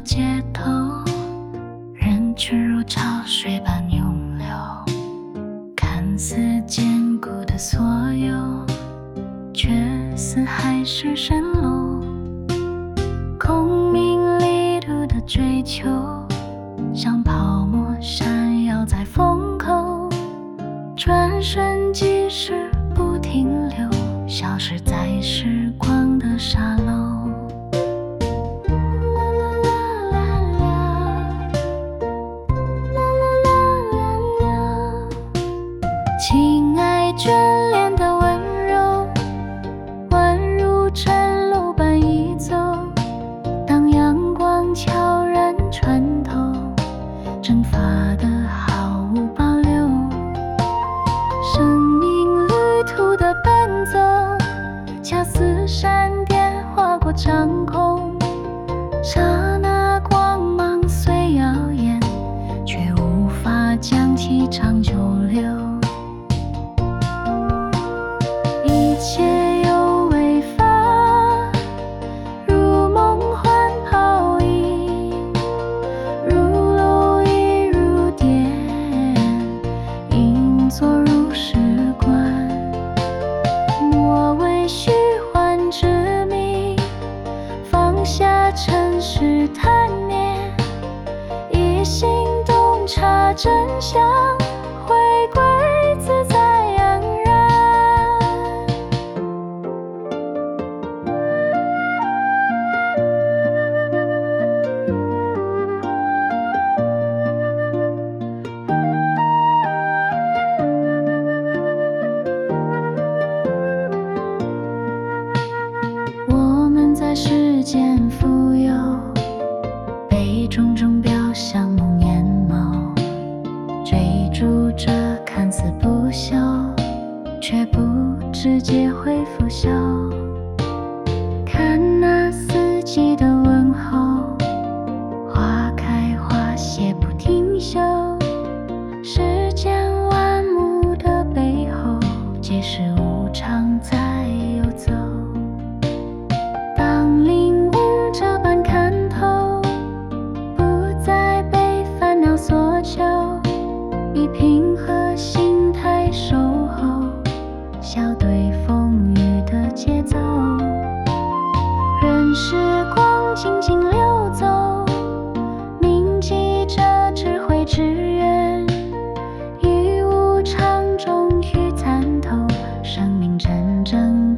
街头，人群如潮水般涌流，看似坚固的所有，却似海市蜃楼。功名利禄的追求，像泡沫闪耀在风口，转瞬即逝不停留，消失在时光的沙漏。情爱眷恋的温柔，宛如晨露般移走。当阳光悄然穿透，蒸发的毫无保留。生命旅途的奔走，恰似闪电划过长空。刹那光芒虽耀眼，却无法将其长久留。一切有为法，如梦幻泡影，如蝼蚁如电，应作如是观。莫为虚幻之迷，放下尘世贪念，一心洞察真相，回归自在安然。我们在世间浮游，被种种表象蒙眼眸，追逐着看似不朽，却不知皆会腐朽。看那四季的问候，花开花谢不停休。世间万物的背后，皆是无常在游走。当领悟这般看透，不再被烦恼所求，以平和心态守候，笑对风雨的节奏。任时光静静流走，铭记着智慧之源，于无常中去参透，生命真正